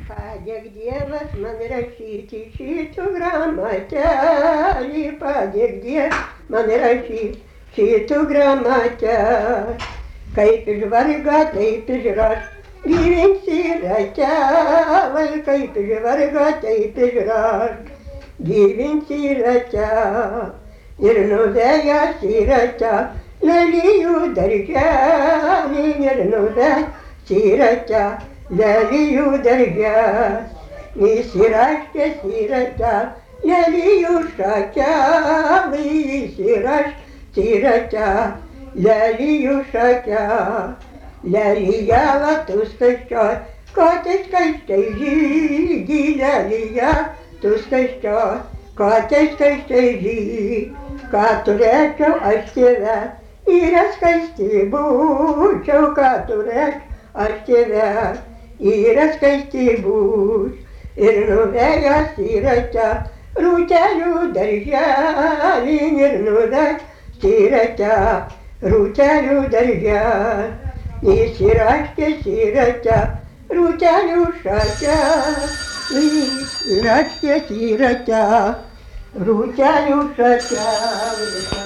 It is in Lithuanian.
Padėk Dievas man rašyti šitų gramatelį, padėk Dievas man rašyti šitų gramatelį. Kaip iš varga, taip iš raš, gyvensi ratelai, kaip iš varga, taip iš raš, gyvensi ratelai. Ir nuvėjęs į ratelį, lelijų darželį, ir nuvėjęs į ratelį. Lelijų darželis, įsiraškęs į ratelį, lelijų šakelį, įsiraškęs į ratelį, lelijų šakelį. Lelija tu skaisčioj, ko tai skaisčiai žydi, lelija tu skaisčioj, ko tai skaisčiai žydi. Ką turėčiau aš tėve, yra skaisti būčiau, ką turėčiau aš tėve. Yra skaisti būs ir nuvėjęs į ratelį, rūtelių darželį, ir nuvėjęs į ratelį, rūtelių darželį. Įsiraškęs į ratelį, rūtelių šakelį, įsiraškęs į ratelį, rūtelių šakelį.